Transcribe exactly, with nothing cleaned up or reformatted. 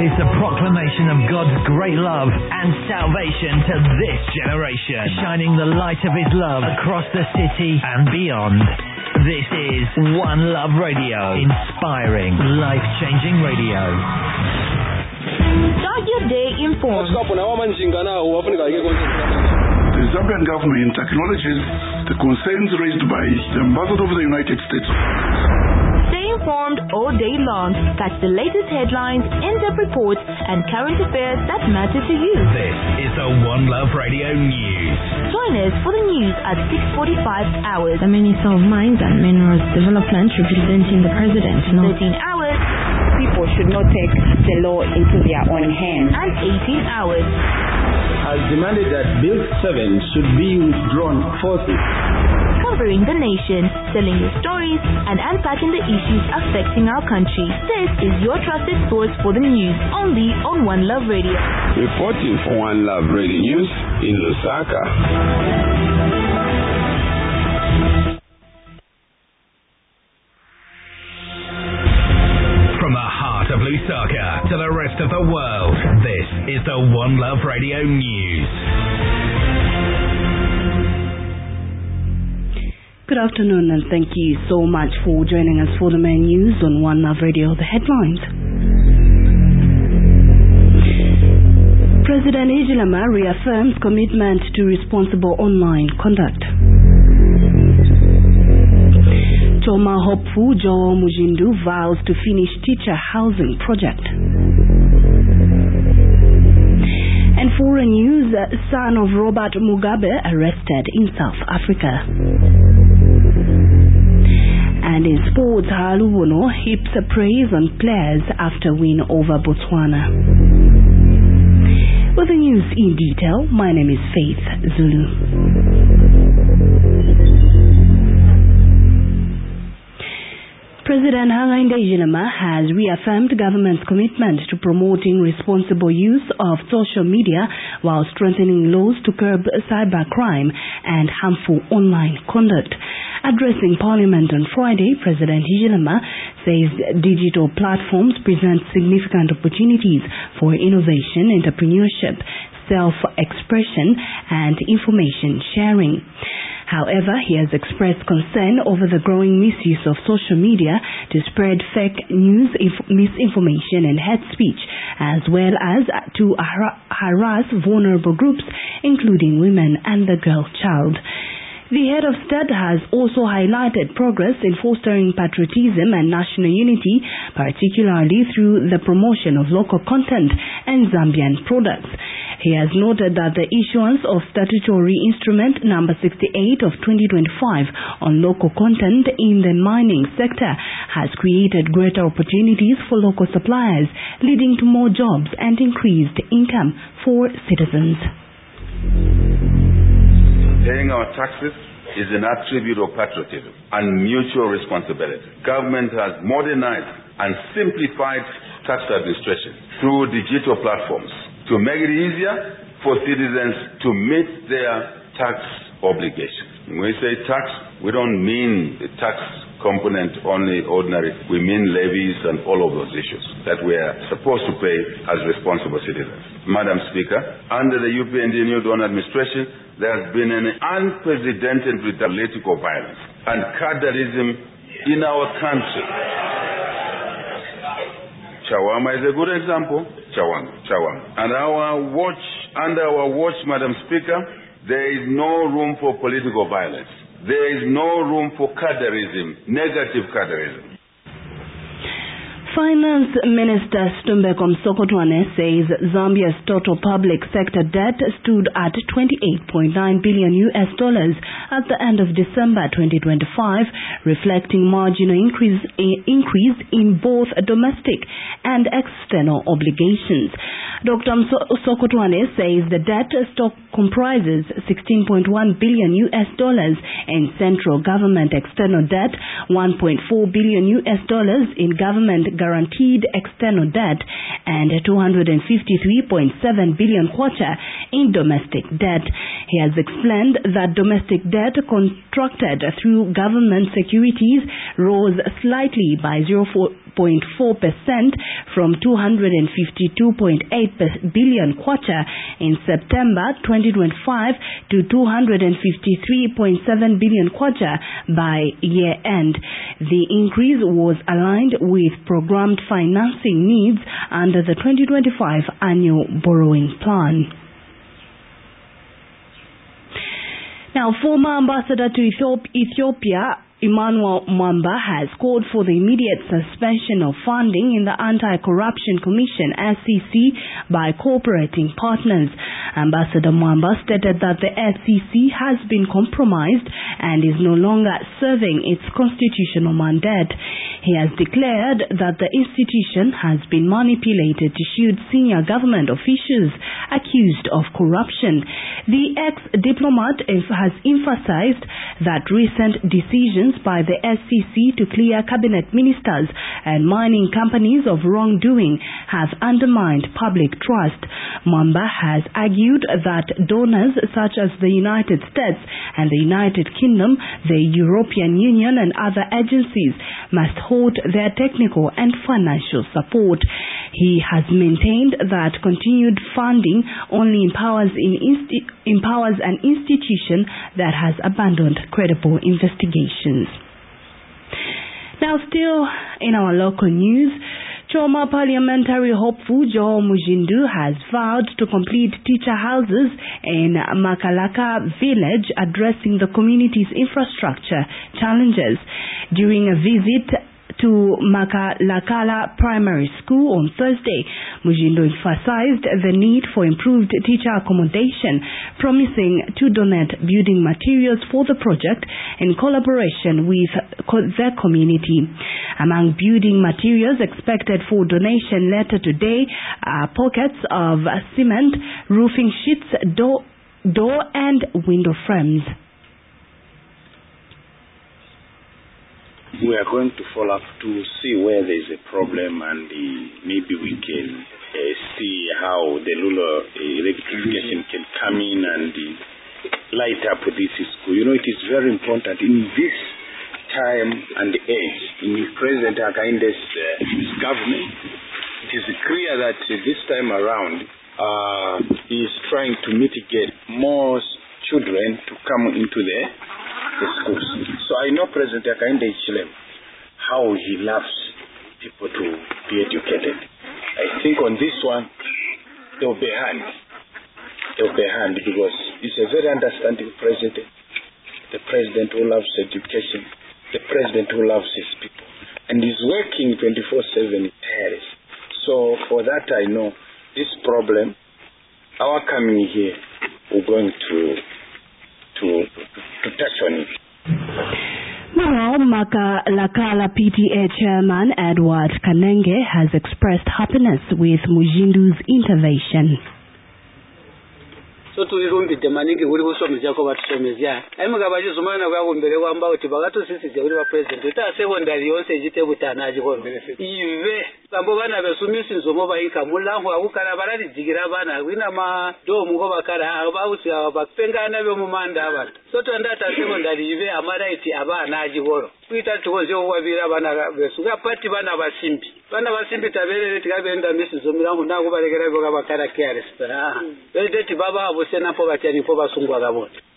is the proclamation of God's great love and salvation to this generation, shining the light of His love across the city and beyond. This is One Love Radio, inspiring, life-changing radio. Start your day informed. The Zambian government acknowledges the concerns raised by the Ambassador of the United States. Stay informed all day long. Catch the latest headlines, in-depth reports, and current affairs that matter to you. This is the One Love Radio News. Join us for the news at six forty-five hours. The Minister of Mines and Minerals Development representing the President. thirteen hours. People should not take the law into their own hands. And eighteen hours. Has demanded that Bill seven should be withdrawn forthwith. Covering the nation, telling the stories, and unpacking the issues affecting our country. This is your trusted source for the news, only on One Love Radio. Reporting for One Love Radio News in Lusaka. From the heart of Lusaka to the rest of the world, this is the One Love Radio News. Good afternoon and thank you so much for joining us for the main news on One Love Radio. The headlines. President Hichilema reaffirms commitment to responsible online conduct. Choma hopeful Joe Mujindu vows to finish teacher housing project. And foreign news, son of Robert Mugabe arrested in South Africa. And in sports, Halubono heaps praise on players after win over Botswana. With the news in detail, my name is Faith Zulu. President Hakainde Hichilema has reaffirmed government's commitment to promoting responsible use of social media while strengthening laws to curb cybercrime and harmful online conduct. Addressing Parliament on Friday, President Hichilema says digital platforms present significant opportunities for innovation, entrepreneurship, self-expression, and information sharing. However, he has expressed concern over the growing misuse of social media to spread fake news, misinformation, and hate speech, as well as to har- harass vulnerable groups, including women and the girl child. The head of state has also highlighted progress in fostering patriotism and national unity, particularly through the promotion of local content and Zambian products. He has noted that the issuance of statutory instrument number sixty-eight of twenty twenty-five on local content in the mining sector has created greater opportunities for local suppliers, leading to more jobs and increased income for citizens. Paying our taxes is an attribute of patriotism and mutual responsibility. Government has modernized and simplified tax administration through digital platforms to make it easier for citizens to meet their tax obligations. When we say tax, we don't mean the tax component only ordinary. We mean levies and all of those issues that we are supposed to pay as responsible citizens. Madam Speaker, under the U P N D New Dawn administration, there has been an unprecedented political violence and cadreism in our country. Chawama is a good example. Chawama, Chawama. And our watch, under our watch, Madam Speaker, there is no room for political violence. There is no room for cadreism, negative cadreism. Finance Minister Stumbeko Msokotwane says Zambia's total public sector debt stood at twenty-eight point nine billion U S dollars at the end of December twenty twenty-five, reflecting marginal increase, increase in both domestic and external obligations. Doctor Msokotwane says the debt stock comprises sixteen point one billion U S dollars in central government external debt, one point four billion U S dollars in government guaranteed external debt, and two hundred fifty-three point seven billion kwacha in domestic debt. He has explained that domestic debt contracted through government securities rose slightly by zero point four percent from two hundred fifty-two point eight billion kwacha in September twenty twenty-five to two hundred fifty-three point seven billion kwacha by year end. The increase was aligned with programmed financing needs under the twenty twenty-five annual borrowing plan. Now, former ambassador to Ethiopia, Emmanuel Mwamba, has called for the immediate suspension of funding in the Anti-Corruption Commission S C C by cooperating partners. Ambassador Mwamba stated that the S C C has been compromised and is no longer serving its constitutional mandate. He has declared that the institution has been manipulated to shield senior government officials accused of corruption. The ex-diplomat has emphasized that recent decisions by the S C C to clear cabinet ministers and mining companies of wrongdoing have undermined public trust. Mwamba has argued that donors such as the United States and the United Kingdom, the European Union and other agencies must halt their technical and financial support. He has maintained that continued funding only empowers, in insti- empowers an institution that has abandoned credible investigations. Now, still in our local news, Choma parliamentary hopeful Joe Mujindu has vowed to complete teacher houses in Makalaka village, addressing the community's infrastructure challenges. During a visit to Makalakala Primary School on Thursday, Mujindu emphasized the need for improved teacher accommodation, promising to donate building materials for the project in collaboration with the community. Among building materials expected for donation later today are pockets of cement, roofing sheets, door, door and window frames. We are going to follow up to see where there is a problem, and uh, maybe we can uh, see how the rural uh, electrification can come in and uh, light up this school. You know, it is very important in this time and age, in President Akainde's uh, government. It is clear that uh, this time around uh, he is trying to mitigate more children to come into the the schools. So I know President Akainde Ichilem, how he loves people to be educated. I think on this one, there will be a hand. There will be a hand because he's a very understanding president. The president who loves education. The president who loves his people. And he's working twenty-four seven in Paris. So for that I know this problem, our coming here, we're going to To, to touch on it. Now, Makalakala P T A Chairman Edward Kanenge has expressed happiness with Mujindu's intervention. So tulirumbidde maningi uli kusomezako batusomezya ayimuga bachizumana kwako mbere kwamba uti bakatusisije uli ba president utasewo ndali yonse ejitebutana ajikombe ive kambo bana besumisi nzomo bayinka mulango akukala balali jigira bana wina ma do mungo bakala abawusi abapengana be mumanda abantu so to ndata sewo ndali ive amaraiti abana ajigoro kuita tukoze obwabira bana besuka pati bana basimbi bana basimbi tabelele tikabenda misi zomilango nakubalekera byo bakala careless ah bete baba sena po batani po basungwa gabote